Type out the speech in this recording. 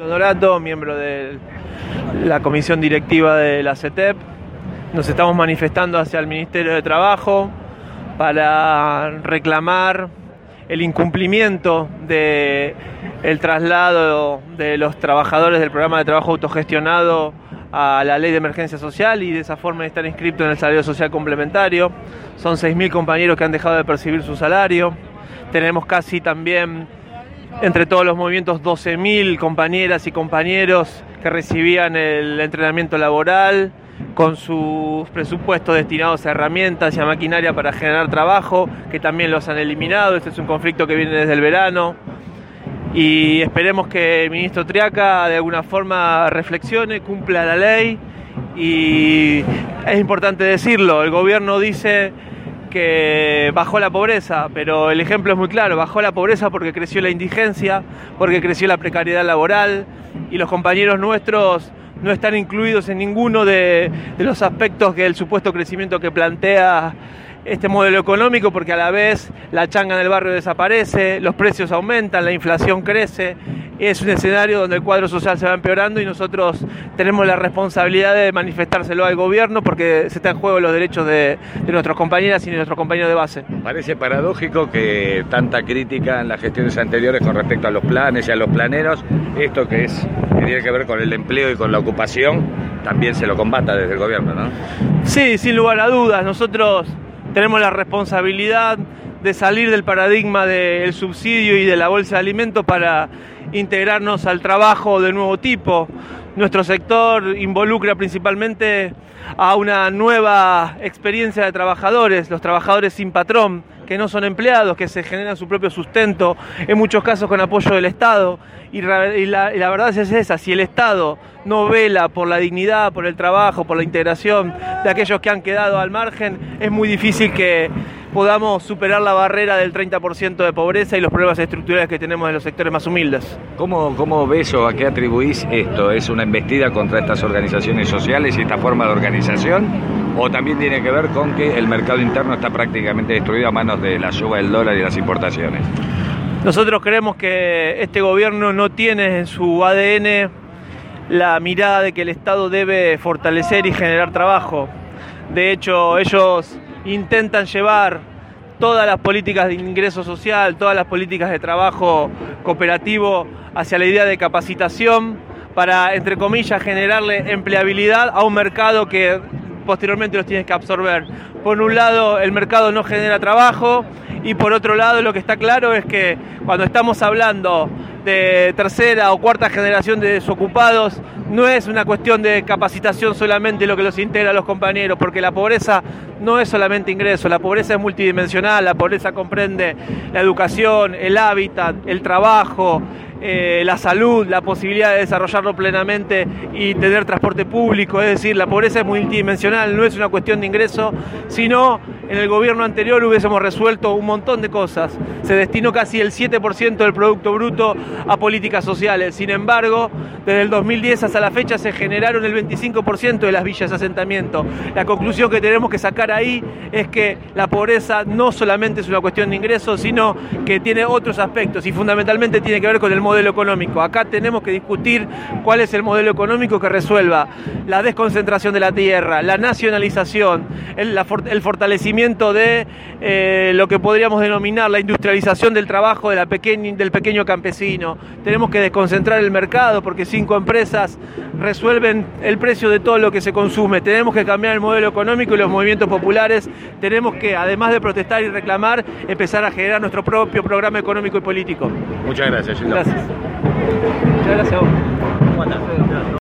Dorato, miembro de la comisión directiva de la CETEP. Nos estamos manifestando hacia el Ministerio de Trabajo para reclamar el incumplimiento del traslado de los trabajadores del programa de trabajo autogestionado a la ley de emergencia social y de esa forma estar inscritos en el salario social complementario. Son 6.000 compañeros que han dejado de percibir su salario. Tenemos casi también, entre todos los movimientos, 12.000 compañeras y compañeros que recibían el entrenamiento laboral con sus presupuestos destinados a herramientas y a maquinaria para generar trabajo, que también los han eliminado. Este es un conflicto que viene desde el verano y esperemos que el ministro Triaca de alguna forma reflexione, cumpla la ley. Y es importante decirlo, el gobierno dice que bajó la pobreza, pero el ejemplo es muy claro: bajó la pobreza porque creció la indigencia, porque creció la precariedad laboral, y los compañeros nuestros no están incluidos en ninguno de los aspectos del supuesto crecimiento que plantea este modelo económico, porque a la vez la changa en el barrio desaparece, los precios aumentan, la inflación crece. Es un escenario donde el cuadro social se va empeorando y nosotros tenemos la responsabilidad de manifestárselo al gobierno, porque se está en juego los derechos de nuestras compañeras y de nuestros compañeros de base. Parece paradójico que tanta crítica en las gestiones anteriores con respecto a los planes y a los planeros, esto que tiene que ver con el empleo y con la ocupación, también se lo combata desde el gobierno, ¿no? Sí, sin lugar a dudas. Nosotros tenemos la responsabilidad de salir del paradigma del subsidio y de la bolsa de alimentos para integrarnos al trabajo de nuevo tipo. Nuestro sector involucra principalmente a una nueva experiencia de trabajadores, los trabajadores sin patrón, que no son empleados, que se generan su propio sustento, en muchos casos con apoyo del Estado. Y la verdad es esa: si el Estado no vela por la dignidad, por el trabajo, por la integración de aquellos que han quedado al margen, es muy difícil que podamos superar la barrera del 30% de pobreza y los problemas estructurales que tenemos en los sectores más humildes. ¿Cómo ves o a qué atribuís esto? ¿Es una embestida contra estas organizaciones sociales y esta forma de organización? ¿O también tiene que ver con que el mercado interno está prácticamente destruido a manos de la suba del dólar y las importaciones? Nosotros creemos que este gobierno no tiene en su ADN la mirada de que el Estado debe fortalecer y generar trabajo. De hecho, ellos intentan llevar todas las políticas de ingreso social, todas las políticas de trabajo cooperativo hacia la idea de capacitación para, entre comillas, generarle empleabilidad a un mercado que posteriormente los tiene que absorber. Por un lado, el mercado no genera trabajo, y por otro lado, lo que está claro es que cuando estamos hablando de tercera o cuarta generación de desocupados, no es una cuestión de capacitación solamente lo que los integra a los compañeros, porque la pobreza no es solamente ingreso, la pobreza es multidimensional. La pobreza comprende la educación, el hábitat, el trabajo, la salud, la posibilidad de desarrollarlo plenamente y tener transporte público. Es decir, la pobreza es multidimensional, no es una cuestión de ingreso, sino en el gobierno anterior hubiésemos resuelto un montón de cosas. Se destinó casi el 7% del Producto Bruto a políticas sociales. Sin embargo, desde el 2010 hasta la fecha se generaron el 25% de las villas de asentamiento. La conclusión que tenemos que sacar ahí es que la pobreza no solamente es una cuestión de ingresos, sino que tiene otros aspectos y fundamentalmente tiene que ver con el modelo económico. Acá tenemos que discutir cuál es el modelo económico que resuelva la desconcentración de la tierra, la nacionalización, el fortalecimiento de lo que podríamos denominar la industrialización del trabajo del pequeño campesino. Tenemos que desconcentrar el mercado, porque 5 empresas resuelven el precio de todo lo que se consume. Tenemos que cambiar el modelo económico, y los movimientos populares tenemos que, además de protestar y reclamar, empezar a generar nuestro propio programa económico y político. Muchas gracias, Gildo. Gracias. Muchas gracias a vos.